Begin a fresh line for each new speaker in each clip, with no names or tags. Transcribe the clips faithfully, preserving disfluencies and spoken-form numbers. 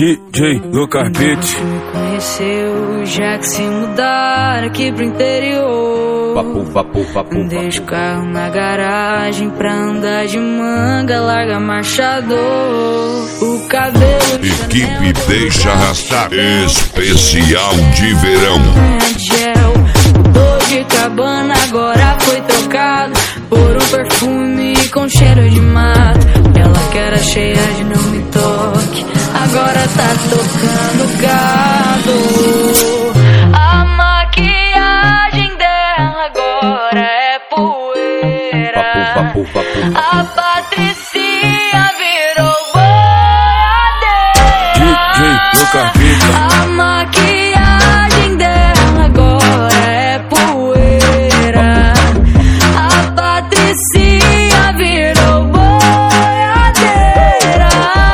D J Lucas Beats.
Me conheceu já que se mudar aqui pro interior.
Papo, papo, papo,
Deixa o carro na garagem pra andar de manga, larga marchador. O cabelo
Equipe Deixa Arrastar, especial de verão.
gel, mudou de cabana, agora foi trocado por um perfume com cheiro de mato. Ela que era cheia de não me toque, agora tá tocando gado. A maquiagem dela agora é poeira.
Papo, papo, papo.
A Patricinha virou
D J
boiadeira.
Lucas Beats.
A maquiagem dela agora é poeira. A Patricinha virou boiadeira.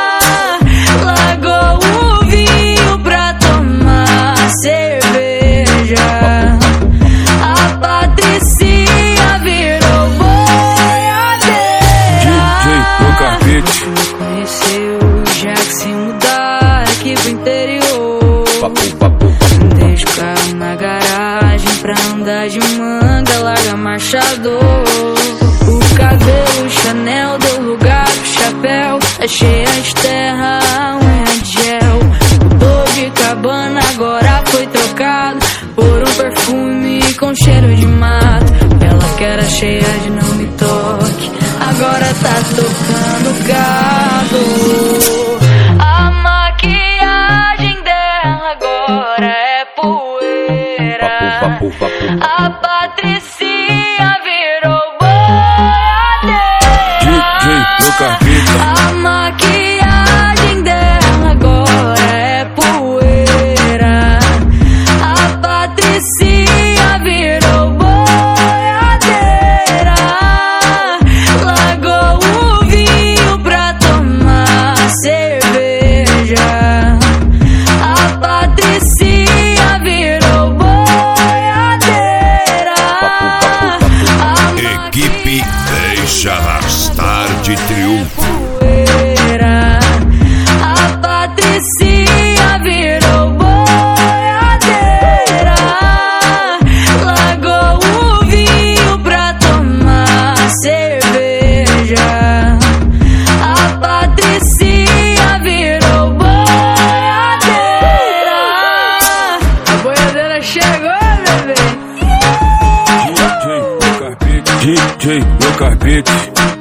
Largou o vinho pra tomar cerveja. A Patricinha virou boiadeira.
D J Lucas Beats.
Me conheceu já que se mudar aqui pro interior.
Papo, papo, papo.
Deixa o carro na garagem pra andar de manga, larga marchador. O cabelo Chanel deu lugar pro chapéu, é cheia de terra, a unha de gel. Mudou de cabana, agora foi trocado por um perfume com cheiro de mato. Ela que era cheia de não me toque, agora tá tocando gado. A maquiagem dela agora é poeira.
Papo, papo, papo.
A Patricinha virou
D J Lucas
boiadeira.
Beats.
A maquiagem dela agora é poeira. A Patricinha virou boiadeira. Largou o vinho pra tomar cerveja. A Patricinha virou boiadeira. A
Equipe Deixa Arrastar de triunfo.
poeira. A Patricinha virou boiadeira. Largou o vinho pra tomar cerveja. A Patricinha virou boiadeira. A boiadeira chegou, bebê.
D J Lucas Beats. D J Lucas Beats.